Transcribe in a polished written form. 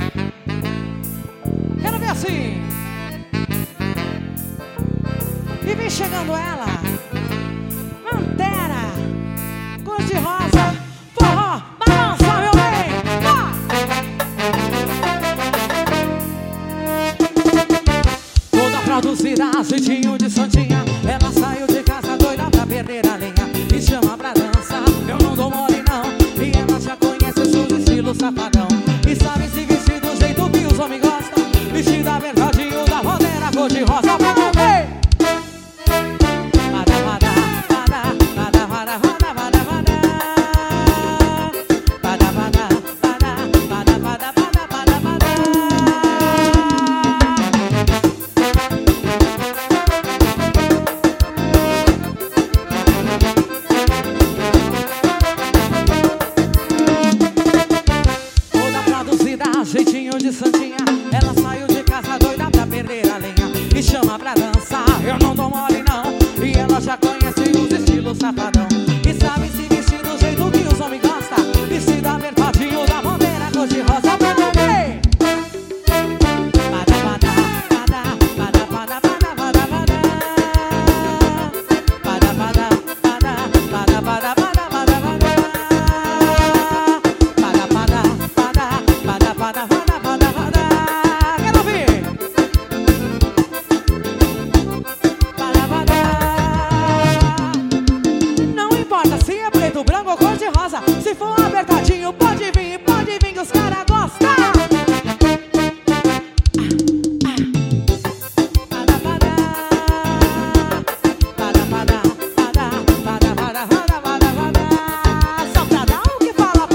Quero ver assim. E vem chegando ela, Pantera, cor de rosa, forró, balança, meu bem. Toda produzida, jeitinho de santinha. Ela saiu de casa doida pra perder a linha. Me chama pra dançar, eu não dou mole não. E ela já conhece o seu estilo safadão. E sabe se vestir do jeito que os homens gostam. Vestida apertadinho da bandeira cor de rosa, meu bem. Jeitinho de santinha, ela saiu de casa doida pra perder a linha. Me chama pra dançar, eu não dou mole não. E ela já conhece os estilos safadão. E sabe se vestir do jeito que os homens gostam. Vestida apertadinho da bandeira cor de rosa, meu bem. Quero ouvir. Não importa se é preto, branco ou cor de rosa. Se for apertadinho, pode vir que os caras gostam. Só pra dar o que fala.